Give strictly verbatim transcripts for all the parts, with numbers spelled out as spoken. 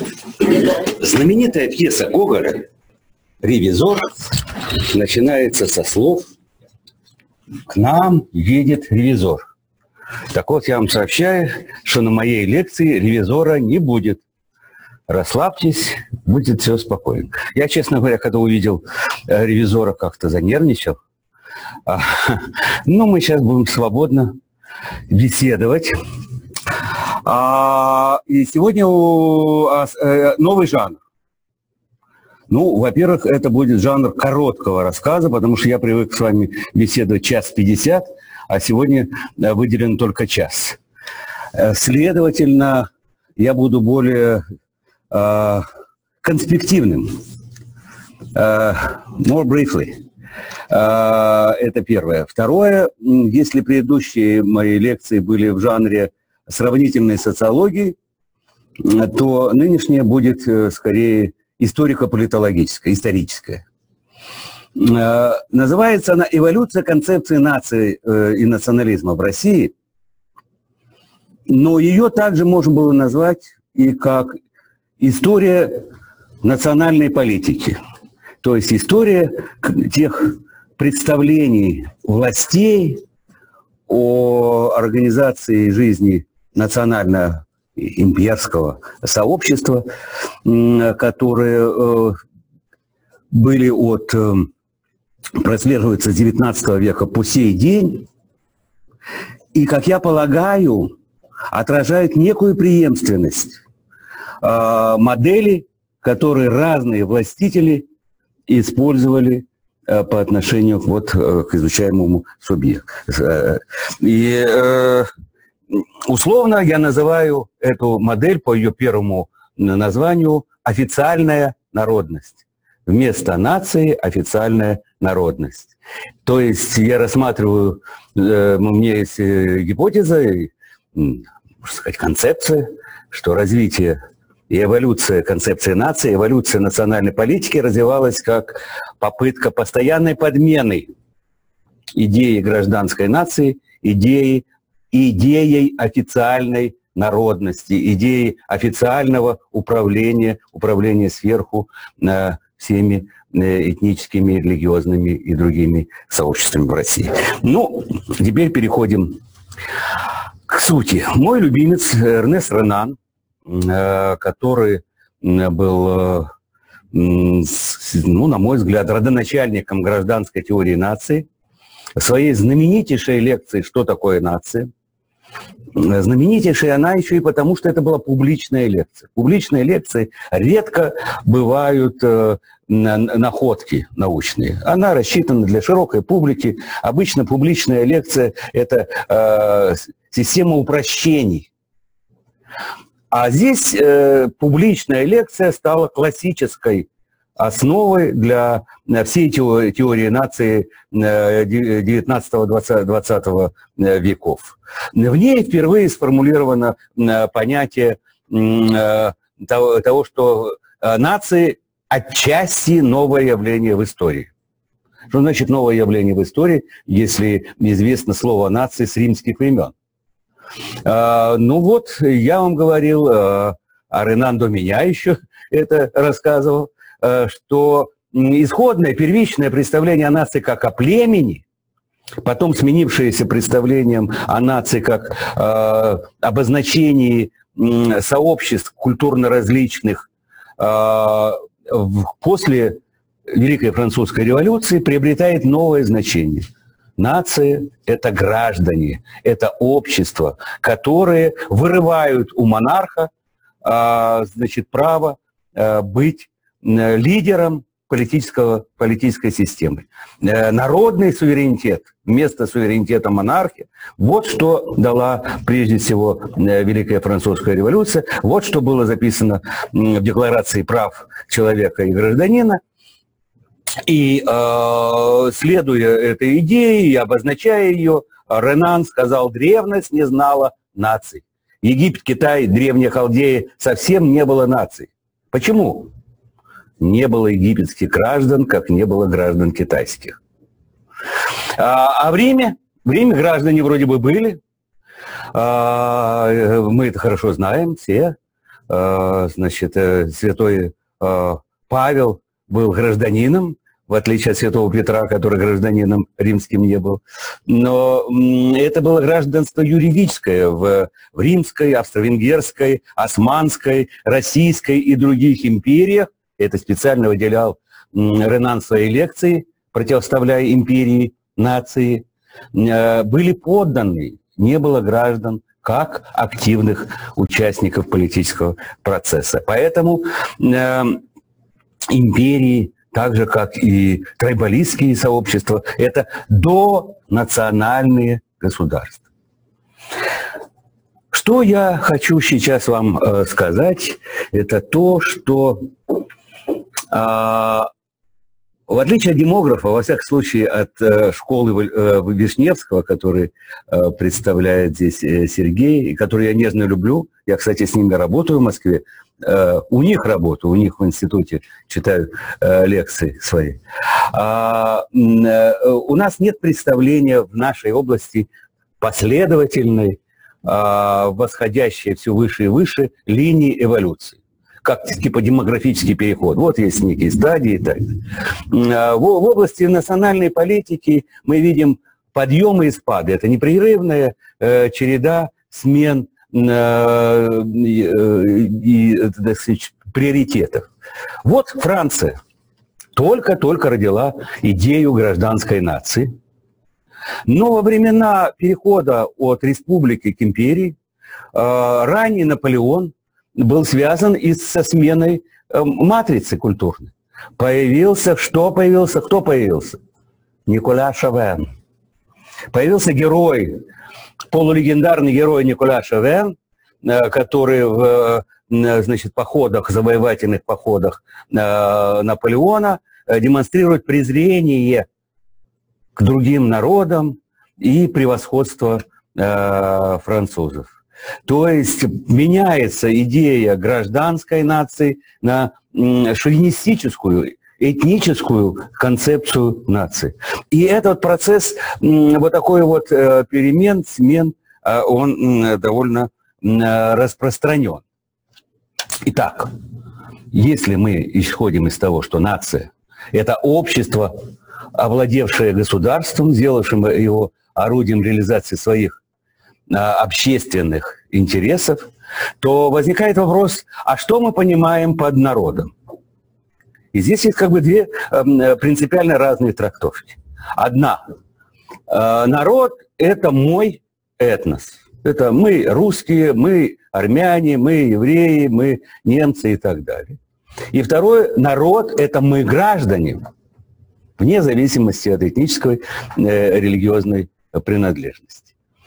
Знаменитая пьеса Гоголя «Ревизор» начинается со слов «К нам едет ревизор». Так вот, я вам сообщаю, что на моей лекции ревизора не будет. Расслабьтесь, будет все спокойно. Я, честно говоря, когда увидел ревизора, как-то занервничал. Но мы сейчас будем свободно беседовать. И сегодня новый жанр. Ну, во-первых, это будет жанр короткого рассказа, потому что я привык с вами беседовать час пятьдесят, а сегодня выделен только час. Следовательно, я буду более э, конспективным. Uh, more briefly. Uh, это первое. Второе, если предыдущие мои лекции были в жанре сравнительной социологии, то нынешняя будет скорее историко-политологическая, историческая. Uh, называется она «Эволюция концепции нации uh, и национализма в России», но ее также можно было назвать и как «История национальной политики». То есть история тех представлений властей о организации жизни национально-имперского сообщества, которые были от, прослеживаются с девятнадцатого века по сей день, и, как я полагаю, отражают некую преемственность модели, которые разные властители использовали э, по отношению вот, э, к изучаемому субъекту. И э, условно я называю эту модель по ее первому названию «официальная народность». Вместо нации официальная народность. То есть я рассматриваю, э, у меня есть гипотеза, можно сказать, концепция, что развитие и эволюция концепции нации, эволюция национальной политики развивалась как попытка постоянной подмены идеи гражданской нации, идеи, идеей официальной народности, идеей официального управления, управления сверху э, всеми э, этническими, религиозными и другими сообществами в России. Ну, теперь переходим к сути. Мой любимец Эрнест Ренан, который был, ну, на мой взгляд, родоначальником гражданской теории нации, в своей знаменитейшей лекции «Что такое нация?». Знаменитейшая она еще и потому, что это была публичная лекция. Публичные лекции редко бывают э, находки научные. Она рассчитана для широкой публики. Обычно публичная лекция – это э, система упрощений. А здесь э, публичная лекция стала классической основой для всей теории нации девятнадцатого-двадцатого веков. В ней впервые сформулировано понятие того, того, что нации отчасти новое явление в истории. Что значит новое явление в истории, если известно слово «нации» с римских времен? А, ну вот, я вам говорил, а Ренан до меня еще это рассказывал, а, что исходное, первичное представление о нации как о племени, потом сменившееся представлением о нации как а, обозначении сообществ культурно различных, а, после Великой Французской революции приобретает новое значение. Нации – это граждане, это общество, которые вырывают у монарха а, значит, право а, быть а, лидером политического, политической системы. А, народный суверенитет вместо суверенитета монархии – вот что дала прежде всего Великая Французская революция, вот что было записано в Декларации прав человека и гражданина. И э, следуя этой идее и обозначая ее, Ренан сказал: древность не знала наций. Египет, Китай, Древняя Халдея совсем не было наций. Почему? Не было египетских граждан, как не было граждан китайских. А, а в Риме? В Риме граждане вроде бы были. А, мы это хорошо знаем все. значит, святой Павел был гражданином, в отличие от святого Петра, который гражданином римским не был. Но это было гражданство юридическое в, в римской, австро-венгерской, османской, российской и других империях. Это специально выделял Ренан в своей лекции, противоставляя империи, нации. Были подданные, не было граждан, как активных участников политического процесса. Поэтому э, империи, так же, как и трайбалистские сообщества, это донациональные государства. Что я хочу сейчас вам э, сказать, это то, что э, в отличие от демографа, во всяком случае от э, школы э, Вишневского, который э, представляет здесь э, Сергей, и который я нежно люблю, я, кстати, с ними работаю в Москве, э, у них работаю, у них в институте читаю э, лекции свои. А, э, у нас нет представления в нашей области последовательной, э, восходящей все выше и выше линии эволюции. Как типа демографический переход. Вот есть некие стадии. Так. В, в области национальной политики мы видим подъемы и спады. Это непрерывная э, череда смен э, и, э, так сказать, приоритетов. Вот Франция только-только родила идею гражданской нации. Но во времена перехода от республики к империи э, ранний Наполеон был связан и со сменой э, матрицы культурной. Появился, что появился, кто появился? Николя Шовен. Появился герой, полулегендарный герой Николя Шовен, э, который в э, значит, походах, завоевательных походах э, Наполеона э, демонстрирует презрение к другим народам и превосходство э, французов. То есть меняется идея гражданской нации на шовинистическую, этническую концепцию нации. И этот процесс, вот такой вот перемен, смен, он довольно распространен. Итак, если мы исходим из того, что нация – это общество, овладевшее государством, сделавшим его орудием реализации своих общественных интересов, то возникает вопрос, а что мы понимаем под народом? И здесь есть как бы две э, принципиально разные трактовки. Одна. Э, народ – это мой этнос. Это мы русские, мы армяне, мы евреи, мы немцы и так далее. И второе. Народ – это мы граждане, вне зависимости от этнической, э, религиозной принадлежности.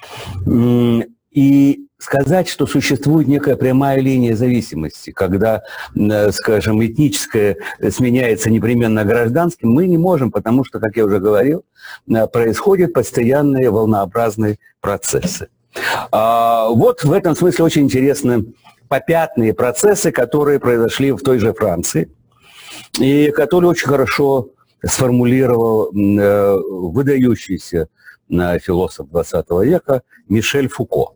И сказать, что существует некая прямая линия зависимости, когда, скажем, этническое сменяется непременно гражданским, мы не можем, потому что, как я уже говорил, происходят постоянные волнообразные процессы. Вот в этом смысле очень интересны попятные процессы, которые произошли в той же Франции, и которые очень хорошо сформулировал выдающийся философ двадцатого века Мишель Фуко.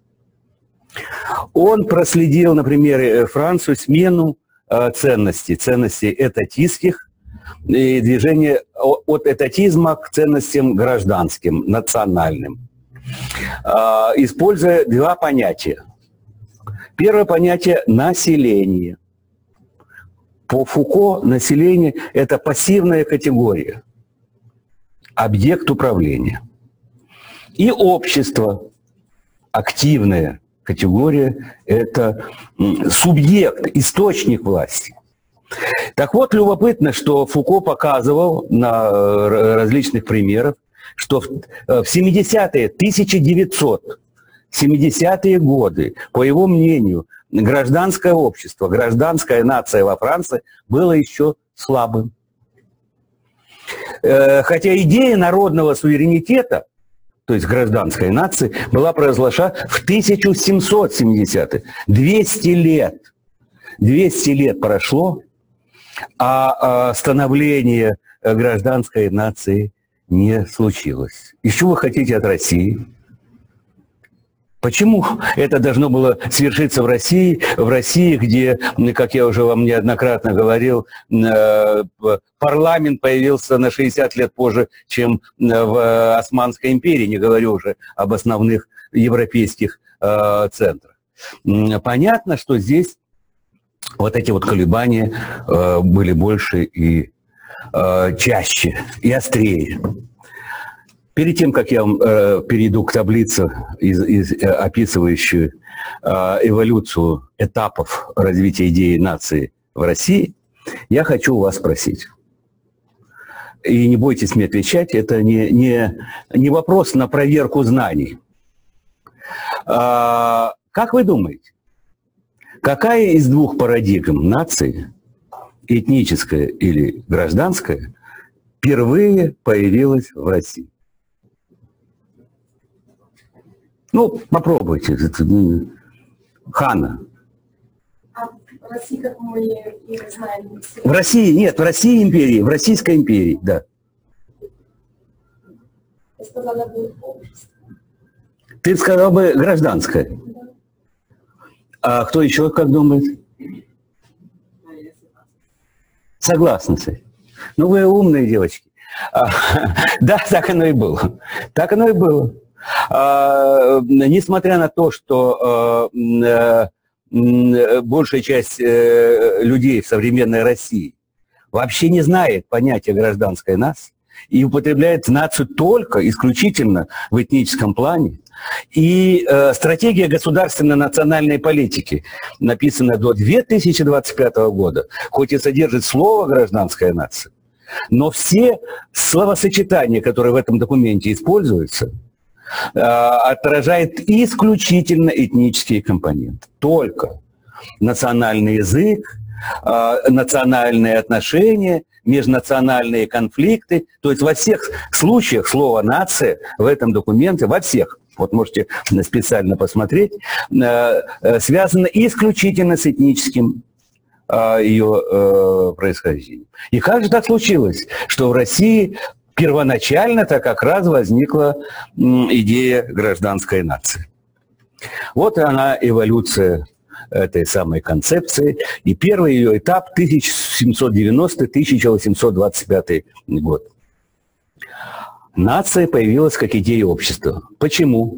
Он проследил, например, Францию смену э, ценностей, ценностей этатистских, и движение от этатизма к ценностям гражданским, национальным, э, используя два понятия. Первое понятие – население. По Фуко население – это пассивная категория, объект управления. И общество, активная категория, это субъект, источник власти. Так вот, любопытно, что Фуко показывал на различных примерах, что в семидесятые, тысяча девятьсот семидесятые годы, по его мнению, гражданское общество, гражданская нация во Франции было еще слабым. Хотя идея народного суверенитета, то есть гражданской нации, была провозглашена в тысяча семьсот семидесятые. двести лет. двести лет прошло, а становление гражданской нации не случилось. И что вы хотите от России? Почему это должно было свершиться в России, в России, где, как я уже вам неоднократно говорил, парламент появился на шестьдесят лет позже, чем в Османской империи, не говорю уже об основных европейских центрах. Понятно, что здесь вот эти вот колебания были больше и чаще, и острее. Перед тем, как я э, перейду к таблице, из, из, э, описывающей э, эволюцию этапов развития идеи нации в России, я хочу у вас спросить. И не бойтесь мне отвечать, это не, не, не вопрос на проверку знаний. А, как вы думаете, какая из двух парадигм нации, этническая или гражданская, впервые появилась в России? Ну, попробуйте. Ханна. А в России, как мы ее знаем? В России, нет, в России империи, в Российской империи, да. Я сказала бы общество. Ты сказал бы гражданское. Да. А кто еще как думает? Согласна с этим. Ну, вы умные девочки. А, да, так оно и было. Так оно и было. А, несмотря на то, что а, а, большая часть а, людей в современной России вообще не знает понятия гражданской нации и употребляет нацию только, исключительно в этническом плане, и э, стратегия государственно-национальной политики, написанная до две тысячи двадцать пятого года, хоть и содержит слово «гражданская нация», но все словосочетания, которые в этом документе используются, э, отражают исключительно этнические компоненты. Только национальный язык, э, национальные отношения, межнациональные конфликты. То есть во всех случаях слово «нация» в этом документе, во всех, вот можете специально посмотреть, связано исключительно с этническим ее происхождением. И как же так случилось, что в России первоначально-то как раз возникла идея гражданской нации? Вот и она, эволюция этой самой концепции. И первый ее этап тысяча семьсот девяностый — тысяча восемьсот двадцать пятый год. Нация появилась как идея общества. Почему?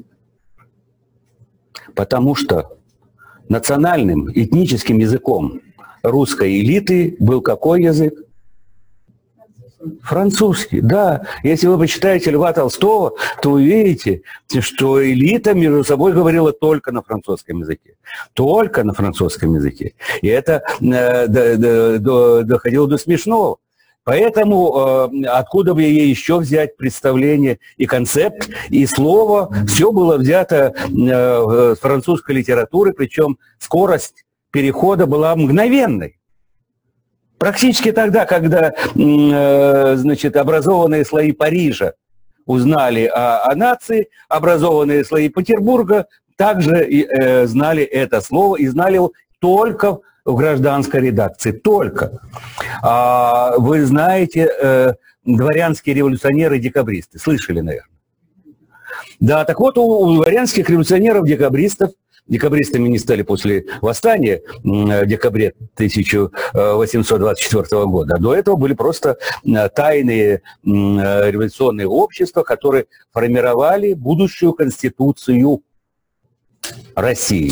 Потому что национальным этническим языком русской элиты был какой язык? Французский, да. Если вы почитаете Льва Толстого, то увидите, что элита между собой говорила только на французском языке. Только на французском языке. И это э, до, до, до, доходило до смешного. Поэтому э, откуда бы ей еще взять представление и концепт, и слово, все было взято э, с французской литературы, причем скорость перехода была мгновенной. Практически тогда, когда э, значит, образованные слои Парижа узнали о, о нации, образованные слои Петербурга также э, знали это слово и знали его только в гражданской редакции. Только. А, вы знаете, э, дворянские революционеры-декабристы. Слышали, наверное? Да, так вот, у, у дворянских революционеров-декабристов, декабристами не стали после восстания в декабре тысяча восемьсот двадцать четвёртого года. А до этого были просто тайные революционные общества, которые формировали будущую конституцию России.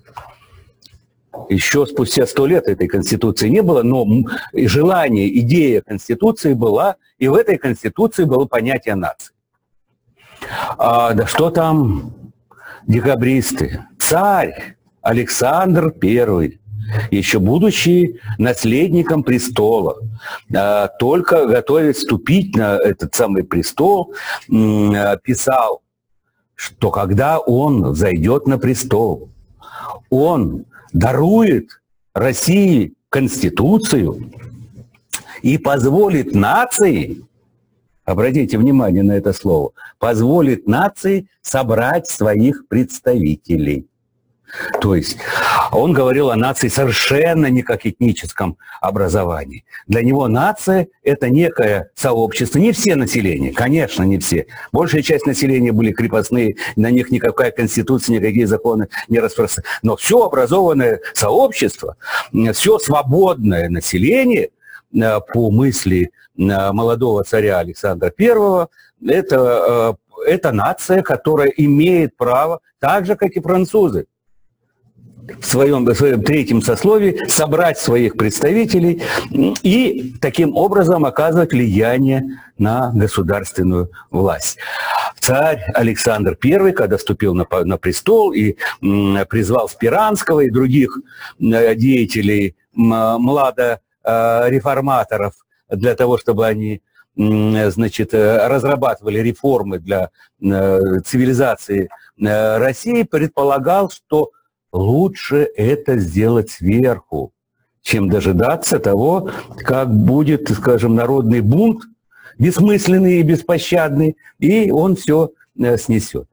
Еще спустя сто лет этой конституции не было, но желание, идея конституции была, и в этой конституции было понятие нации. А, да что там декабристы? Царь Александр Первый, еще будучи наследником престола, а, только готовясь вступить на этот самый престол, м, писал, что когда он взойдет на престол, он дарует России конституцию и позволит нации, обратите внимание на это слово, позволит нации собрать своих представителей. То есть он говорил о нации совершенно не как этническом образовании. Для него нация – это некое сообщество. Не все населения, конечно, не все. Большая часть населения были крепостные, на них никакая конституция, никакие законы не распространяются. Но все образованное сообщество, все свободное население, по мысли молодого царя Александра Первого, это, это нация, которая имеет право, так же, как и французы, в своем, в своем третьем сословии собрать своих представителей и таким образом оказывать влияние на государственную власть. Царь Александр Первый, когда вступил на, на престол и м, призвал Спиранского и других м, деятелей м, младореформаторов для того, чтобы они м, значит, разрабатывали реформы для м, цивилизации м, России, предполагал, что лучше это сделать сверху, чем дожидаться того, как будет, скажем, народный бунт, бессмысленный и беспощадный, и он все снесет.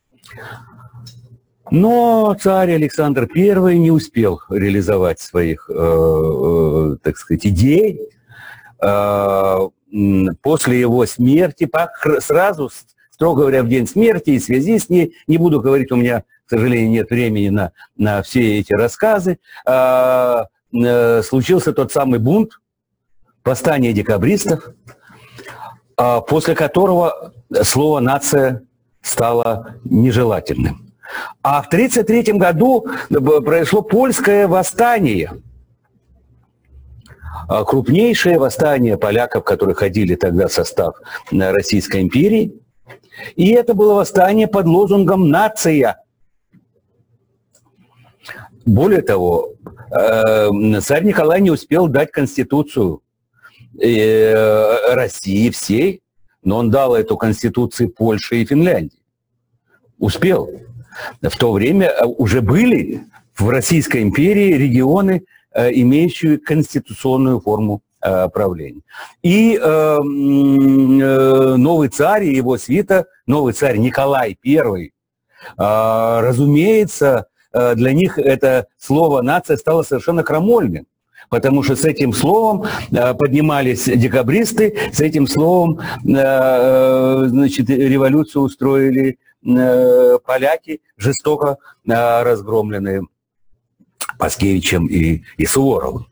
Но царь Александр Первый не успел реализовать своих, э, так сказать, идей. Э, после его смерти, сразу, строго говоря, в день смерти и в связи с ней, не буду говорить, у меня, к сожалению, нет времени на, на все эти рассказы, э, э, случился тот самый бунт, восстание декабристов, э, после которого слово «нация» стало нежелательным. А в тысяча девятьсот тридцать третьем году произошло польское восстание, крупнейшее восстание поляков, которые ходили тогда в состав Российской империи. И это было восстание под лозунгом «Нация». Более того, царь Николай не успел дать конституцию России всей, но он дал эту конституцию Польши и Финляндии. Успел. В то время уже были в Российской империи регионы, имеющие конституционную форму правления. И э, новый царь и его свита, новый царь Николай Первый, э, разумеется, для них это слово «нация» стало совершенно крамольным, потому что с этим словом поднимались декабристы, с этим словом э, значит, революцию устроили поляки, жестоко разгромленные Паскевичем и, и Суворовым.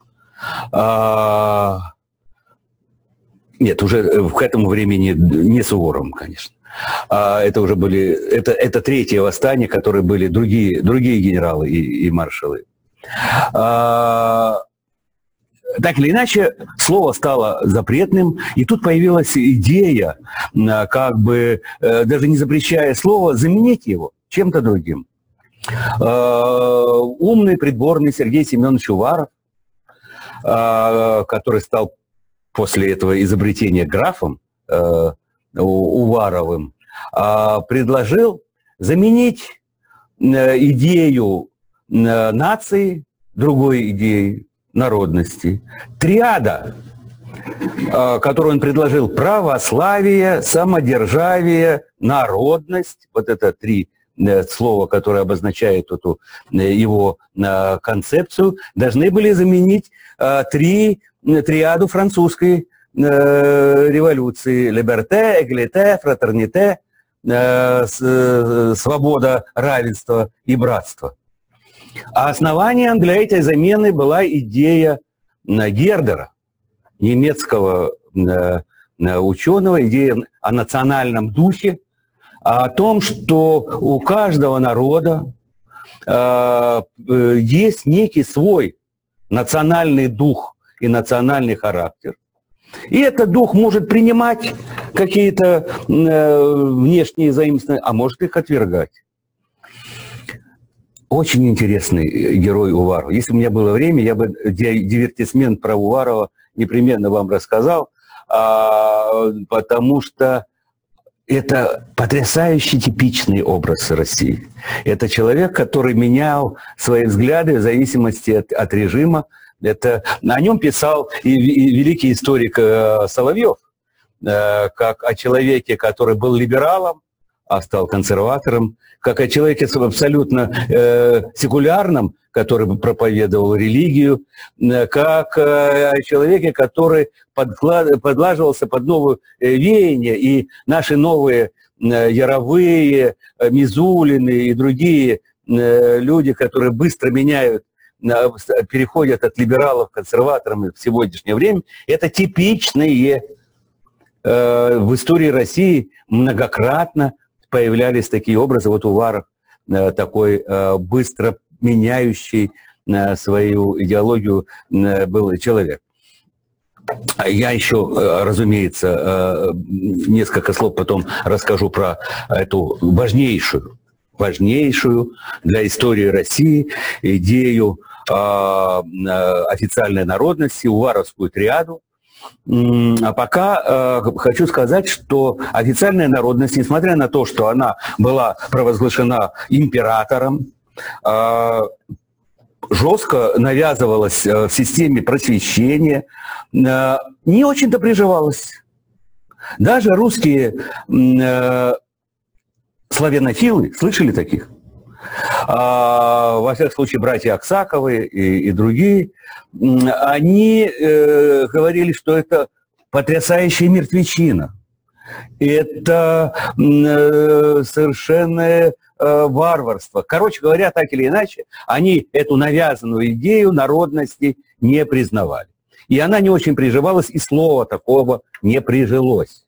А, нет, уже к этому времени не Суворовым, конечно. А, это уже были, это, это третье восстание, которые были другие, другие генералы и, и маршалы. А, так или иначе, слово стало запретным, и тут появилась идея, как бы, даже не запрещая слово, заменить его чем-то другим. Умный, придворный Сергей Семенович Уваров, который стал после этого изобретения графом Уваровым, предложил заменить идею нации другой идеей народности. Триада, которую он предложил: православие, самодержавие, народность, вот это три слова, которые обозначают эту его концепцию, должны были заменить три триаду французской революции: либерте, эгалите, фратерните, свобода, равенство и братство. А основанием для этой замены была идея Гердера, немецкого ученого, идея о национальном духе, о том, что у каждого народа есть некий свой национальный дух и национальный характер. И этот дух может принимать какие-то внешние заимствования, а может их отвергать. Очень интересный герой Уваров. Если бы у меня было время, я бы дивертисмент про Уварова непременно вам рассказал, потому что это потрясающе типичный образ России. Это человек, который менял свои взгляды в зависимости от, от режима. Это, о нем писал и, и великий историк Соловьев, как о человеке, который был либералом, а стал консерватором, как о человеке абсолютно э, секулярном, который проповедовал религию, как о человеке, который подклад... подлаживался под новые веяния, и наши новые Яровые, Мизулины и другие люди, которые быстро меняют, переходят от либералов к консерваторам в сегодняшнее время, это типичные в истории России многократно появлялись такие образы. Вот Уваров такой быстро меняющий свою идеологию был человек. Я еще, разумеется, несколько слов потом расскажу про эту важнейшую, важнейшую для истории России идею официальной народности, уваровскую триаду. А пока хочу сказать, что официальная народность, несмотря на то, что она была провозглашена императором, жестко навязывалась в системе просвещения, не очень-то приживалась. Даже русские славянофилы, слышали таких? Во всяком случае, братья Аксаковы и, и другие, они э, говорили, что это потрясающая мертвечина. Это э, совершенное э, варварство. Короче говоря, так или иначе, они эту навязанную идею народности не признавали. И она не очень приживалась, и слова такого не прижилось.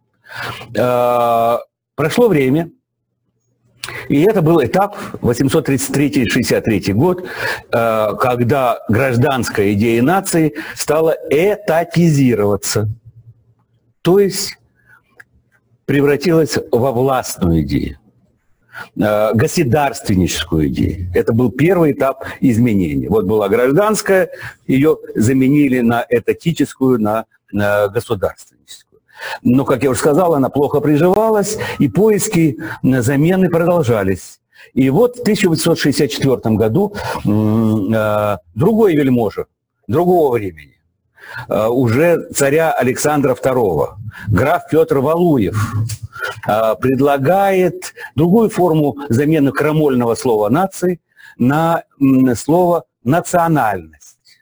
Э, прошло время. И это был этап восемьсот тридцать третий — шестьдесят третий год, когда гражданская идея нации стала этатизироваться, то есть превратилась во властную идею, государственническую идею. Это был первый этап изменения. Вот была гражданская, ее заменили на этатическую, на, на государственническую. Но, как я уже сказал, она плохо приживалась, и поиски замены продолжались. И вот в тысяча восемьсот шестьдесят четвёртом году э, другой вельможа, другого времени, э, уже царя Александра второго, граф Петр Валуев, э, предлагает другую форму замены крамольного слова «нации» на э, слово «национальность».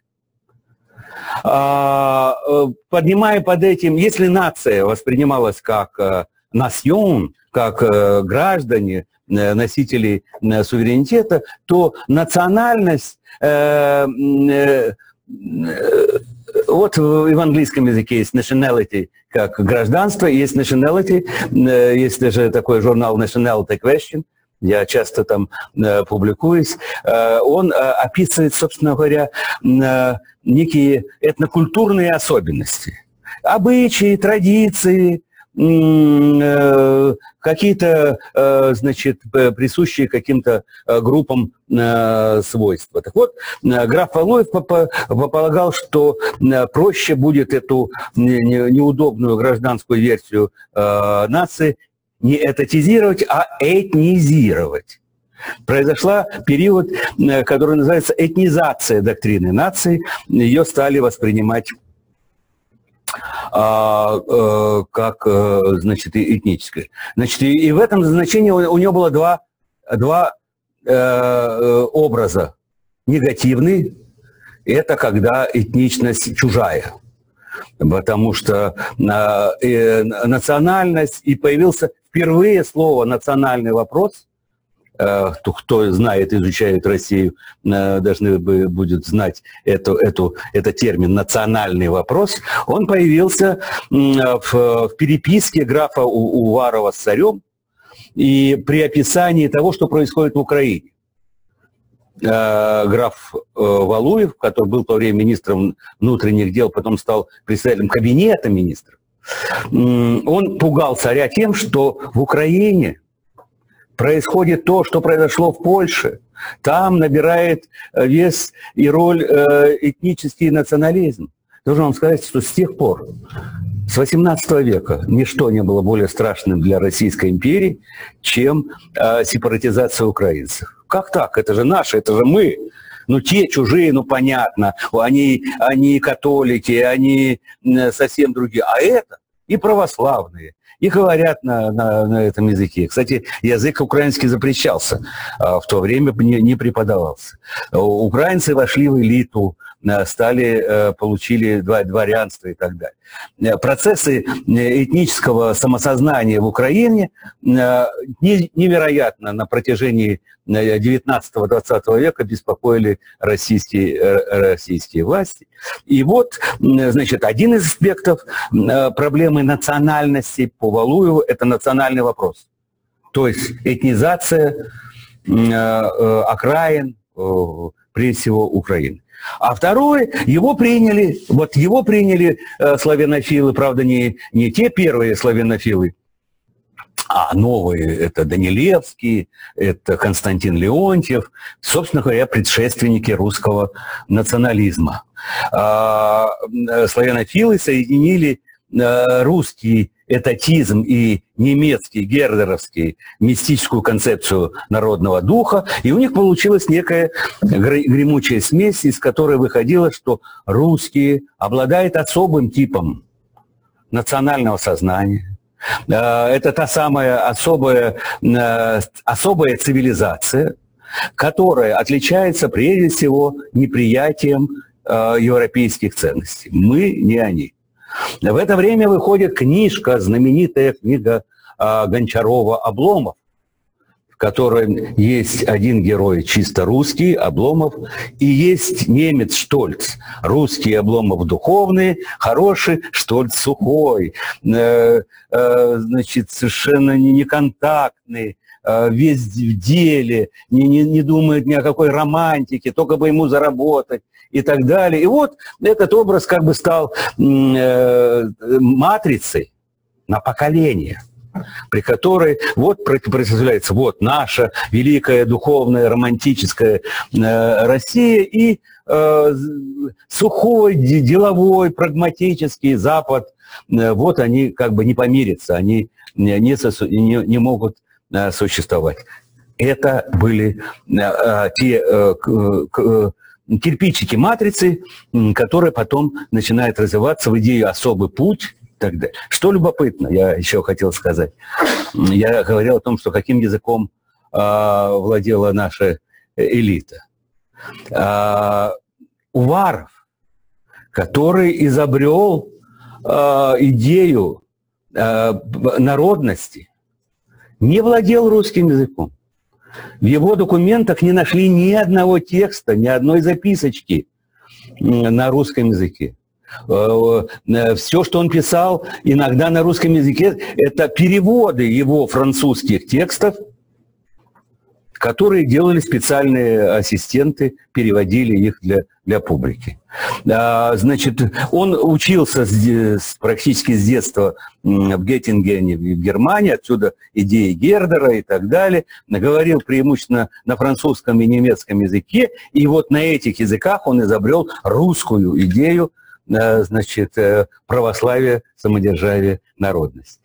Поднимая под этим, если нация воспринималась как национ, как граждане, носители суверенитета, то национальность, вот в английском языке есть nationality как гражданство, есть nationality, есть даже такой журнал Nationality Question, я часто там э, публикуюсь, э, он э, описывает, собственно говоря, э, некие этнокультурные особенности, обычаи, традиции, э, какие-то, э, значит, присущие каким-то э, группам э, свойства. Так вот, э, граф Валуев полагал, что э, проще будет эту не, не, неудобную гражданскую версию э, нации не этатизировать, а этнизировать. Произошла период, который называется этнизация доктрины нации. Ее стали воспринимать а, а, как, значит, этническое. Значит, и, и в этом значении у, у него было два, два э, образа. Негативный – это когда этничность чужая. Потому что э, национальность, и появился впервые слово «национальный вопрос», э, кто знает, изучает Россию, э, должны бы, будет знать эту, эту, этот термин «национальный вопрос», он появился э, в, в переписке графа Уварова с царем и при описании того, что происходит в Украине. Граф Валуев, который был в то время министром внутренних дел, потом стал председателем кабинета министров, он пугал царя тем, что в Украине происходит то, что произошло в Польше. Там набирает вес и роль этнический национализм. Должен вам сказать, что с тех пор, с восемнадцатого века, ничто не было более страшным для Российской империи, чем сепаратизация украинцев. Как так? Это же наши, это же мы. Ну, те чужие, ну, понятно. Они, они католики, они совсем другие. А это, и православные, и говорят на, на, на этом языке. Кстати, язык украинский запрещался, в то время не, не преподавался. Украинцы вошли в элиту, стали, получили дворянство и так далее. Процессы этнического самосознания в Украине невероятно на протяжении девятнадцатого-двадцатого века беспокоили российские, российские власти. И вот, значит, один из аспектов проблемы национальности по Валуеву – это национальный вопрос. То есть этнизация окраин, прежде всего, Украины. А второе, его приняли, вот его приняли славянофилы, правда, не, не те первые славянофилы, а новые, это Данилевский, это Константин Леонтьев, собственно говоря, предшественники русского национализма. А, славянофилы соединили русский этатизм и немецкий, гердеровский, мистическую концепцию народного духа, и у них получилась некая гремучая смесь, из которой выходило, что русские обладают особым типом национального сознания. Это та самая особая, особая цивилизация, которая отличается прежде всего неприятием европейских ценностей. Мы не они. В это время выходит книжка, знаменитая книга Гончарова «Обломов», в которой есть один герой чисто русский, Обломов, и есть немец Штольц. Русский Обломов духовный, хороший, Штольц сухой, э, э, значит, совершенно неконтактный, э, весь в деле, не, не, не думает ни о какой романтике, только бы ему заработать. И так далее. И вот этот образ как бы стал э, матрицей на поколение, при которой вот представляется вот наша великая духовная романтическая э, Россия и э, сухой, деловой, прагматический Запад. Э, вот они как бы не помирятся, они не, не, не могут э, существовать. Это были э, те... Э, э, кирпичики матрицы, которые потом начинают развиваться в идею «особый путь» и так далее. Что любопытно, я еще хотел сказать. Я говорил о том, что каким языком э, владела наша элита. Э, Уваров, который изобрел э, идею э, народности, не владел русским языком. В его документах не нашли ни одного текста, ни одной записочки на русском языке. Все, что он писал иногда на русском языке, это переводы его французских текстов, которые делали специальные ассистенты, переводили их для, для публики. Значит, он учился с, практически с детства в Геттингене, в Германии, отсюда идеи Гердера и так далее. Говорил преимущественно на французском и немецком языке, и вот на этих языках он изобрел русскую идею, значит, православие, самодержавие, народность.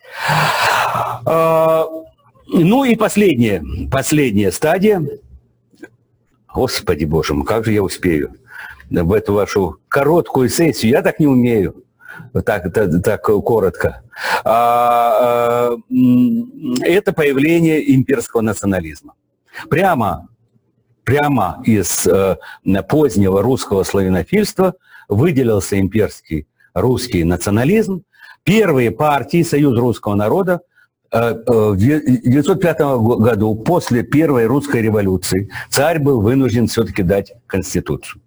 Ну и последняя, последняя стадия. Господи боже мой, как же я успею в эту вашу короткую сессию? Я так не умею, так, так, так коротко. А, а, это появление имперского национализма. Прямо, прямо из а, позднего русского славянофильства выделился имперский русский национализм. Первые партии, Союз русского народа, в девятьсот пятом году, после Первой русской революции, царь был вынужден все-таки дать Конституцию.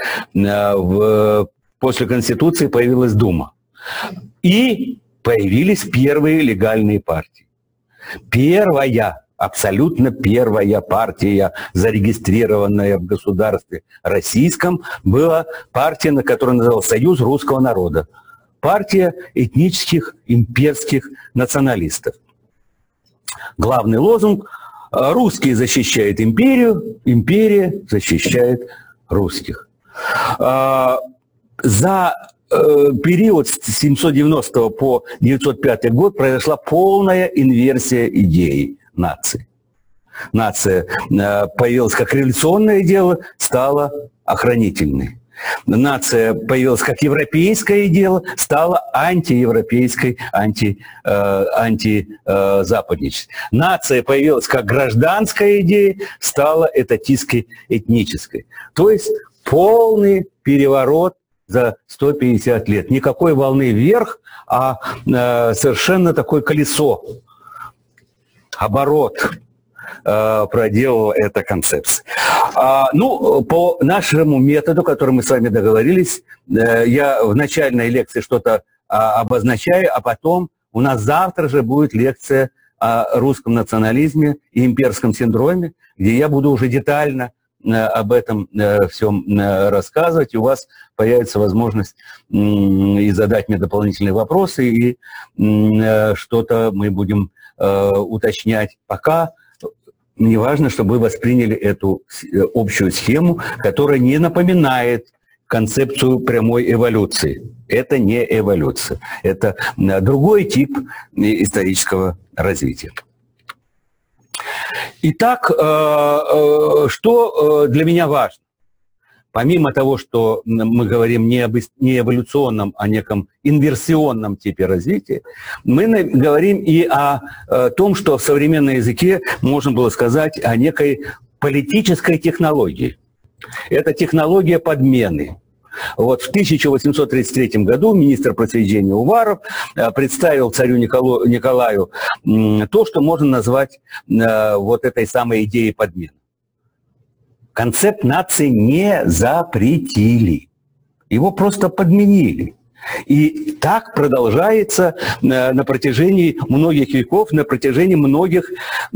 После Конституции появилась Дума. И появились первые легальные партии. Первая, абсолютно первая партия, зарегистрированная в государстве российском, была партия, на которой называлась Союз русского народа. Партия этнических имперских националистов. Главный лозунг – русские защищают империю, империя защищает русских. За период с семьсот девяностого по девятьсот пятый год произошла полная инверсия идеи нации. Нация появилась как революционное дело, стала охранительной. Нация появилась как европейское дело, стала антиевропейской, анти, э, антизападнической. Нация появилась как гражданская идея, стала этатистской, этнической. То есть полный переворот за сто пятьдесят лет. Никакой волны вверх, а э, совершенно такое колесо, оборот э, проделала эта концепция. А, ну, по нашему методу, который мы с вами договорились, э, я в начальной лекции что-то а, обозначаю, а потом у нас завтра же будет лекция о русском национализме и имперском синдроме, где я буду уже детально э, об этом э, всем э, рассказывать, и у вас появится возможность э, и задать мне дополнительные вопросы, и э, что-то мы будем э, уточнять. Пока мне важно, чтобы вы восприняли эту общую схему, которая не напоминает концепцию прямой эволюции. Это не эволюция. Это другой тип исторического развития. Итак, что для меня важно? Помимо того, что мы говорим не об не эволюционном, а неком инверсионном типе развития, мы говорим и о, о том, что в современном языке можно было сказать о некой политической технологии. Это технология подмены. Вот в тысяча восемьсот тридцать третьем году министр просвещения Уваров представил царю Николаю, Николаю то, что можно назвать вот этой самой идеей подмены. Концепт нации не запретили, его просто подменили. И так продолжается на протяжении многих веков, на протяжении многих,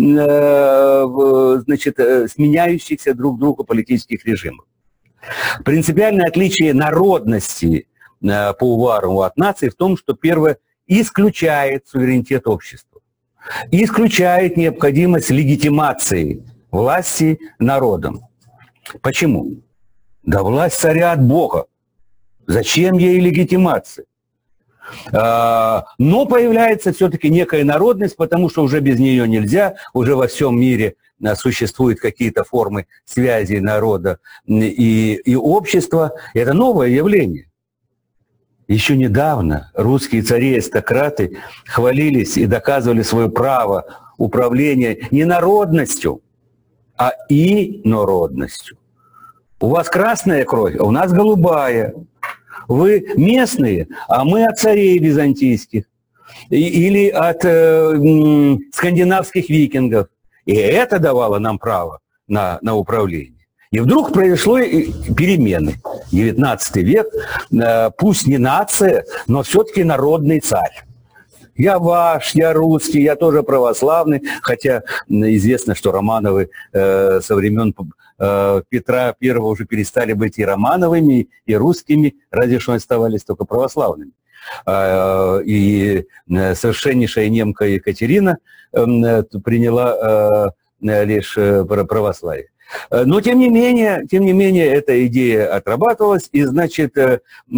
значит, сменяющихся друг друга политических режимов. Принципиальное отличие народности по Уварову от нации в том, что первое исключает суверенитет общества, исключает необходимость легитимации власти народом. Почему? Да власть царя от Бога. Зачем ей легитимация? А, но появляется все-таки некая народность, потому что уже без нее нельзя, уже во всем мире существуют какие-то формы связи народа и, и общества. Это новое явление. Еще недавно русские цари-аристократы хвалились и доказывали свое право управления не народностью, а инородностью. У вас красная кровь, а у нас голубая. Вы местные, а мы от царей византийских. Или от э, скандинавских викингов. И это давало нам право на, на управление. И вдруг произошло перемены. девятнадцатый век, э, пусть не нация, но все-таки народный царь. Я ваш, я русский, я тоже православный, хотя известно, что Романовы э, со времен э, Петра Первого уже перестали быть и Романовыми, и русскими, разве что оставались только православными. Э, и совершеннейшая немка Екатерина э, приняла э, лишь православие. Но тем не менее, тем не менее, эта идея отрабатывалась, и значит, э,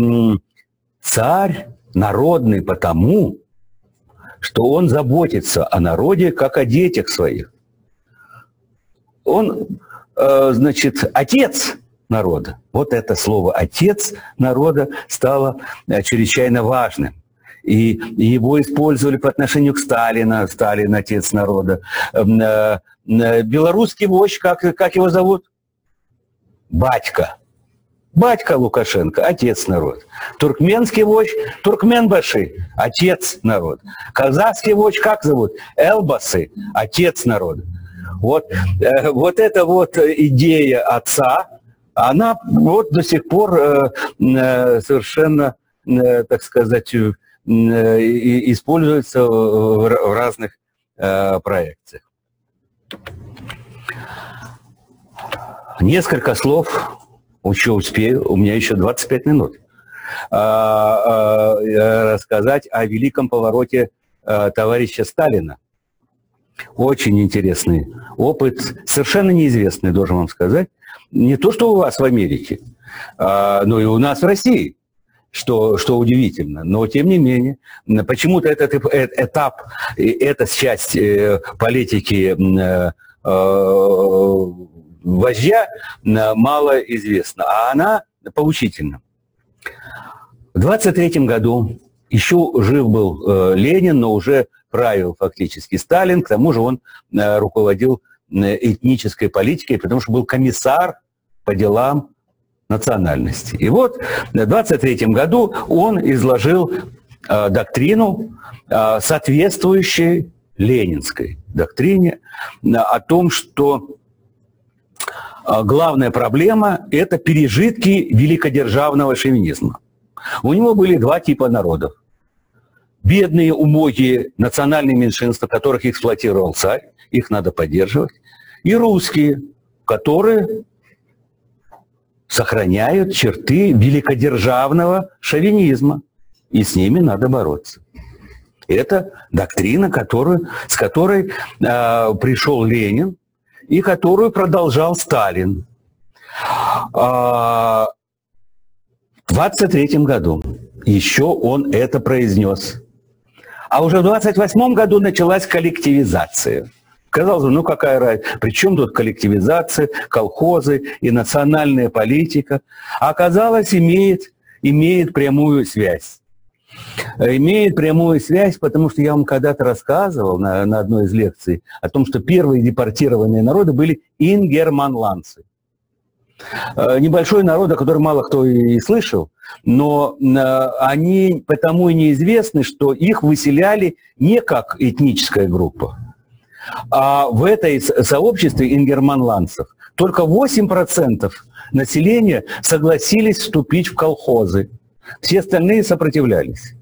царь народный потому, что он заботится о народе, как о детях своих. Он, э, значит, отец народа. Вот это слово «отец народа» стало чрезвычайно важным. И его использовали по отношению к Сталину. Сталин – отец народа. Э, э, белорусский вождь, как, как его зовут? Батька. Батька Лукашенко, отец народа. Туркменский вождь, Туркменбаши, отец народа. Казахский вождь, как зовут? Элбасы, отец народа. Вот, э, вот эта вот идея отца, она вот до сих пор э, э, совершенно, э, так сказать, э, используется в, в разных э, проекциях. Несколько слов. Еще успею, у меня еще двадцать пять минут, а, а, рассказать о великом повороте а, товарища Сталина. Очень интересный опыт, совершенно неизвестный, должен вам сказать. Не то, что у вас в Америке, а, но и у нас в России, что, что удивительно. Но, тем не менее, почему-то этот этап, эта часть политики вождя мало известна, а она поучительным. В двадцать третьем году еще жив был э, Ленин, но уже правил фактически Сталин. К тому же он э, руководил э, этнической политикой, потому что был комиссар по делам национальности. И вот в двадцать третьем году он изложил э, доктрину, э, соответствующую ленинской доктрине, э, о том, что э, главная проблема – это пережитки великодержавного шовинизма. У него были два типа народов. Бедные, убогие национальные меньшинства, которых эксплуатировал царь, их надо поддерживать, и русские, которые сохраняют черты великодержавного шовинизма, и с ними надо бороться. Это доктрина, которую, с которой э, пришел Ленин и которую продолжал Сталин. А, в двадцать третьем году еще он это произнес. А уже в двадцать восьмом году началась коллективизация. Казалось бы, ну какая разница? При чем тут коллективизация, колхозы и национальная политика? А оказалось, имеет, имеет прямую связь. Имеет прямую связь, потому что я вам когда-то рассказывал на, на одной из лекций о том, что первые депортированные народы были ингерманландцы. Небольшой народ, о котором мало кто и слышал, но они потому и неизвестны, что их выселяли не как этническая группа. А в этой сообществе ингерманландцев только восемь процентов населения согласились вступить в колхозы. Все остальные сопротивлялись.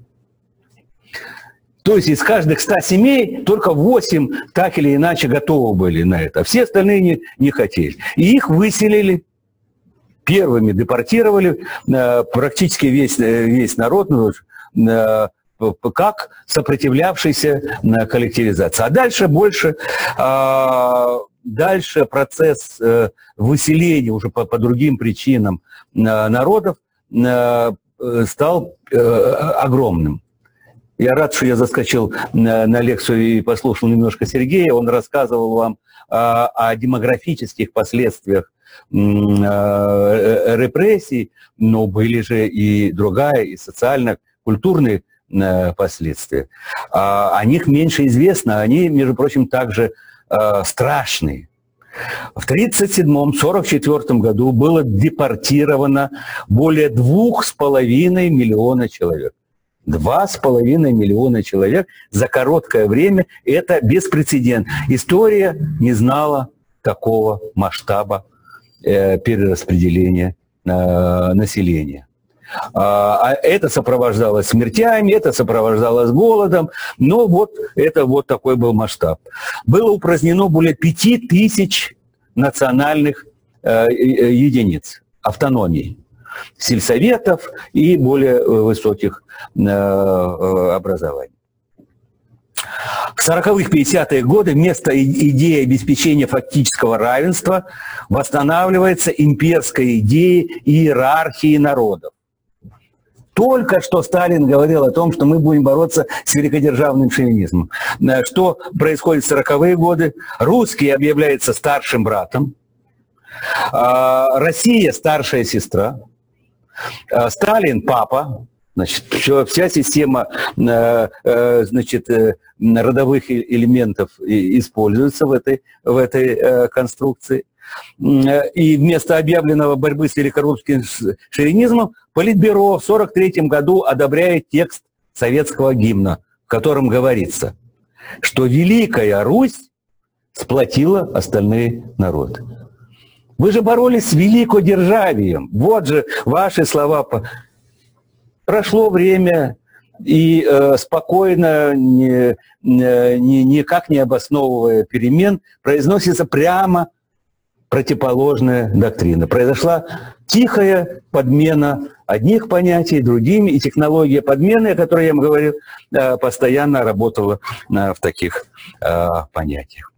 То есть из каждых ста семей только восемь так или иначе готовы были на это. Все остальные не, не хотели. И их выселили. Первыми депортировали э, практически весь, весь народ, э, как сопротивлявшийся э, коллективизации. А дальше больше, э, дальше процесс э, выселения уже по, по другим причинам э, народов э, стал э, огромным. Я рад, что я заскочил на, на лекцию и послушал немножко Сергея. Он рассказывал вам э, о демографических последствиях репрессий, но были же и другая, и социально-культурные последствия. О них меньше известно, они, между прочим, также страшные. В тридцать седьмом — сорок четвёртом году было депортировано более двух с половиной миллиона человек. Два с половиной миллиона человек за короткое время – это беспрецедент. История не знала такого масштаба перераспределения э, населения. А это сопровождалось смертями, это сопровождалось голодом, но вот это вот такой был масштаб. Было упразднено более пяти тысяч национальных э, единиц автономии, сельсоветов и более высоких э, образований. В сороковых-пятидесятых годы вместо идеи обеспечения фактического равенства восстанавливается имперская идея иерархии народов. Только что Сталин говорил о том, что мы будем бороться с великодержавным шовинизмом. Что происходит в сороковые годы? Русский объявляется старшим братом, Россия старшая сестра, Сталин папа. Значит, вся система значит, родовых элементов используется в этой, в этой конструкции. И вместо объявленного борьбы с великорусским шовинизмом Политбюро в сорок третьем году одобряет текст советского гимна, в котором говорится, что Великая Русь сплотила остальные народы. Вы же боролись с великодержавием. Вот же ваши слова. Прошло время, и э, спокойно, не, не, никак не обосновывая перемен, произносится прямо противоположная доктрина. Произошла тихая подмена одних понятий другими, и технология подмены, о которой я вам говорил, э, постоянно работала э, в таких э, понятиях.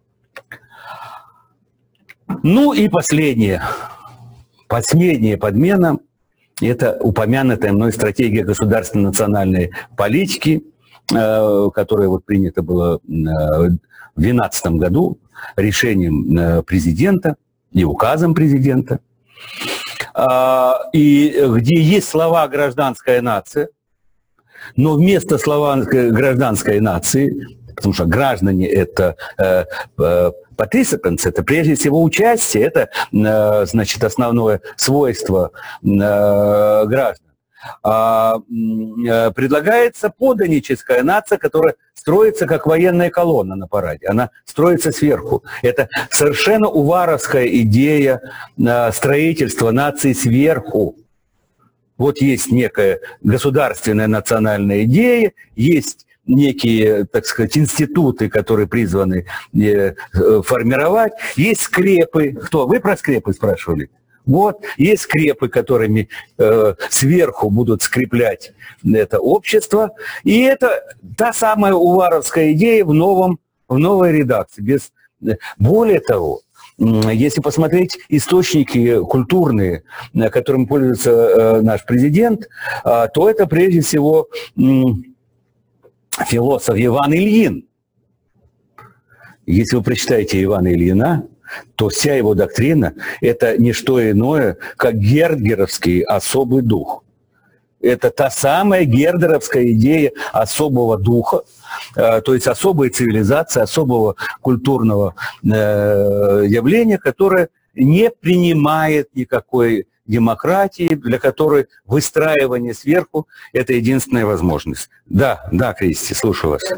Ну и последнее. Последняя подмена – это упомянутая мной стратегия государственной национальной политики, которая вот принята была в две тысячи двенадцатом году решением президента и указом президента. и где есть слова «гражданская нация», но вместо слова «гражданской нации», потому что граждане – это э, э, participants, это прежде всего участие, это, э, значит, основное свойство э, граждан. А, э, предлагается подданническая нация, которая строится как военная колонна на параде. Она строится сверху. Это совершенно уваровская идея э, строительства нации сверху. Вот есть некая государственная национальная идея, есть некие, так сказать, институты, которые призваны э, формировать. Есть скрепы. Кто? Вы про скрепы спрашивали? Вот. Есть скрепы, которыми э, сверху будут скреплять это общество. И это та самая уваровская идея в, новом, в новой редакции. Без... Более того, если посмотреть источники культурные, которыми пользуется э, наш президент, э, то это прежде всего э, философ Иван Ильин. Если вы прочитаете Ивана Ильина, то вся его доктрина – это не что иное, как гердгеровский особый дух. Это та самая гердеровская идея особого духа, э, то есть особой цивилизации, особого культурного э, явления, которое не принимает никакой демократии, для которой выстраивание сверху – это единственная возможность. Да, да, Кристи, слушаю вас.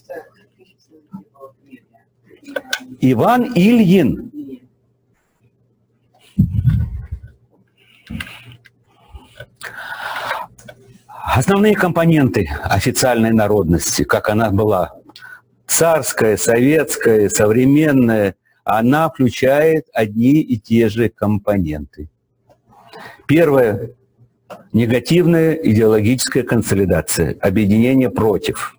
Иван Ильин. Основные компоненты официальной народности, как она была, царская, советская, современная, она включает одни и те же компоненты. Первое – негативная идеологическая консолидация, объединение против.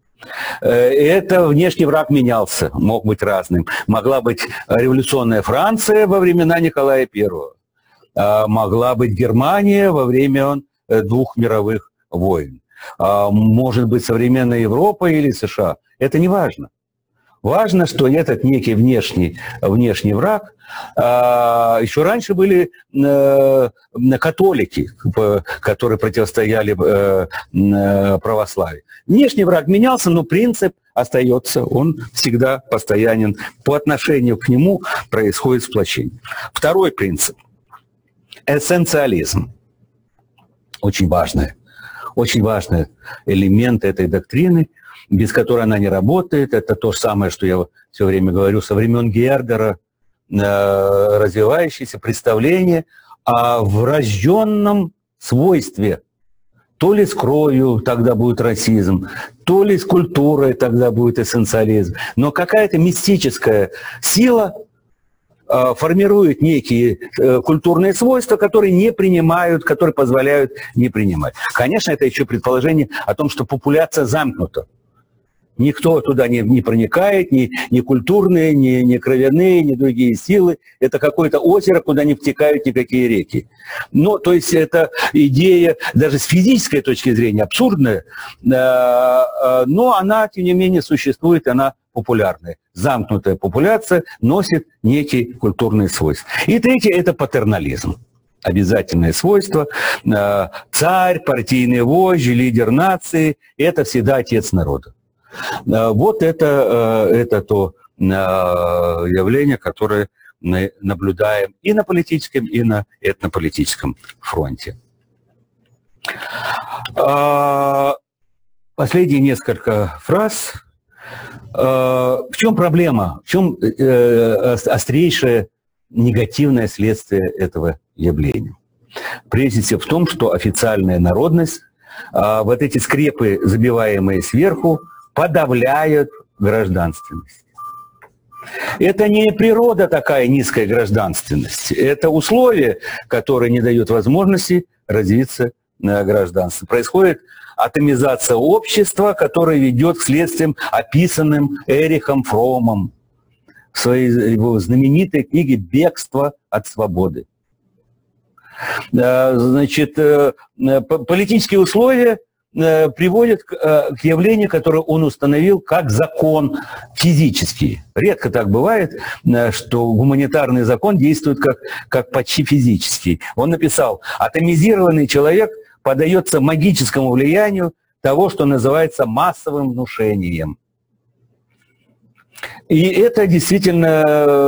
Это внешний враг менялся, мог быть разным. Могла быть революционная Франция во времена Николая Первого, могла быть Германия во время двух мировых войн. Может быть, современная Европа или США. Это не важно. Важно, что этот некий внешний, внешний враг. Еще раньше были католики, которые противостояли православию. Внешний враг менялся, но принцип остается, он всегда постоянен. По отношению к нему происходит сплочение. Второй принцип – эссенциализм. Очень важный. Очень важный элемент этой доктрины, без которой она не работает. Это то же самое, что я все время говорю, со времен Гердера э, развивающееся представление о врожденном свойстве. То ли с кровью тогда будет расизм, то ли с культурой тогда будет эссенциализм. Но какая-то мистическая сила формируют некие э, культурные свойства, которые не принимают, которые позволяют не принимать. Конечно, это еще предположение о том, что популяция замкнута. Никто туда не, не проникает, ни, ни культурные, ни, ни кровяные, ни другие силы. Это какое-то озеро, куда не втекают никакие реки. Но, то есть, это идея даже с физической точки зрения абсурдная, э, э, но она, тем не менее, существует, она популярная. Замкнутая популяция носит некие культурные свойства. И третье – это патернализм. Обязательное свойство. Царь, партийные вожди, лидер нации – это всегда отец народа. Вот это, это то явление, которое мы наблюдаем и на политическом, и на этнополитическом фронте. Последние несколько фраз. В чем проблема? В чем острейшее негативное следствие этого явления? Прежде всего в том, что официальная народность, вот эти скрепы, забиваемые сверху, подавляют гражданственность. Это не природа такая низкая гражданственность, это условия, которые не дают возможности развиться гражданству. Происходит атомизация общества, которая ведет к следствиям, описанным Эрихом Фромом в своей его знаменитой книге «Бегство от свободы». Значит, политические условия э, приводит к, э, к явлению, которое он установил как закон физический. Редко так бывает, э, что гуманитарный закон действует как, как почти физический. Он написал: атомизированный человек поддается магическому влиянию того, что называется массовым внушением. И это действительно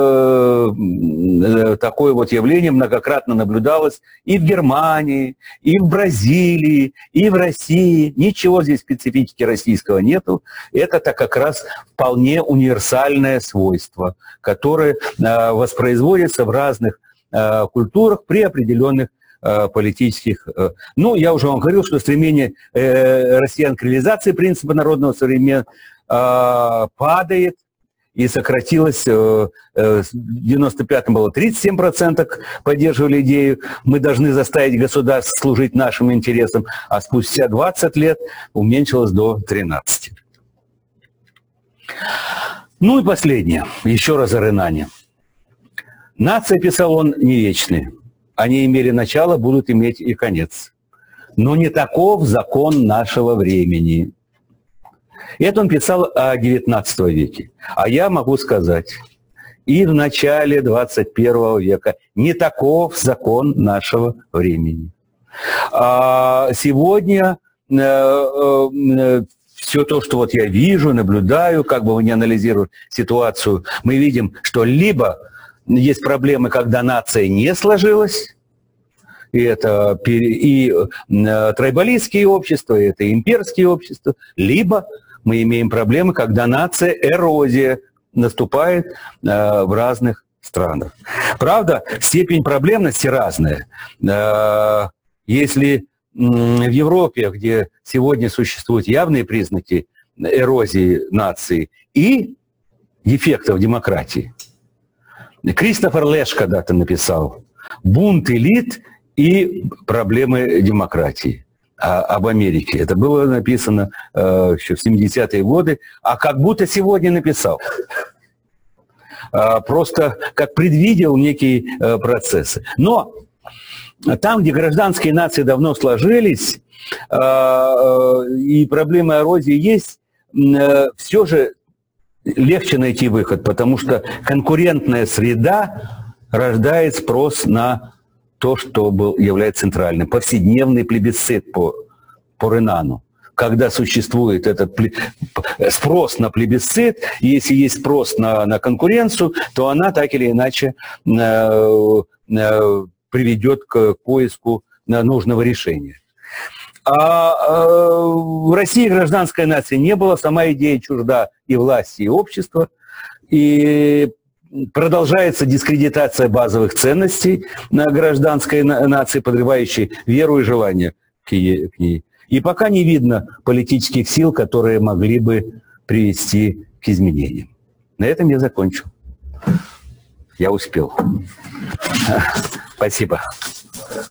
э, такое вот явление многократно наблюдалось и в Германии, и в Бразилии, и в России. Ничего здесь специфики российского нету. Это-то как раз вполне универсальное свойство, которое э, воспроизводится в разных э, культурах при определенных э, политических... Э. Ну, я уже вам говорил, что стремление э, россиян к реализации принципа народного современного э, падает, и сократилось, в девяносто пятом было тридцать семь процентов поддерживали идею, мы должны заставить государство служить нашим интересам, а спустя двадцать лет уменьшилось до тринадцати. Ну и последнее, еще раз о Ренане. Нация, писал он, не вечны. Они имели начало, будут иметь и конец. Но не таков закон нашего времени. Это он писал о девятнадцатом веке. А я могу сказать, и в начале двадцать первого века не таков закон нашего времени. А сегодня э, э, все то, что вот я вижу, наблюдаю, как бы вы ни анализируете ситуацию, мы видим, что либо есть проблемы, когда нация не сложилась, и это и э, трайбалистские общества, и это имперские общества, либо мы имеем проблемы, когда нация, эрозия наступает э, в разных странах. Правда, степень проблемности разная. Э, если э, в Европе, где сегодня существуют явные признаки эрозии нации и дефектов демократии, Кристофер Леш когда-то написал «Бунт элит и проблемы демократии». Об Америке. Это было написано э, еще в семидесятые годы, а как будто сегодня написал. Э, просто как предвидел некие э, процессы. Но там, где гражданские нации давно сложились, э, э, и проблемы эрозии есть, э, все же легче найти выход, потому что конкурентная среда рождает спрос на то, что был, является центральным. Повседневный плебисцит по, по Ренану. Когда существует этот спрос на плебисцит, если есть спрос на, на конкуренцию, то она так или иначе э, э, приведет к поиску нужного решения. А э, в России гражданской нации не было, сама идея чужда и власти, и общества, и продолжается дискредитация базовых ценностей на гражданской нации, подрывающей веру и желание к ней. И пока не видно политических сил, которые могли бы привести к изменениям. На этом я закончу. Я успел. Спасибо.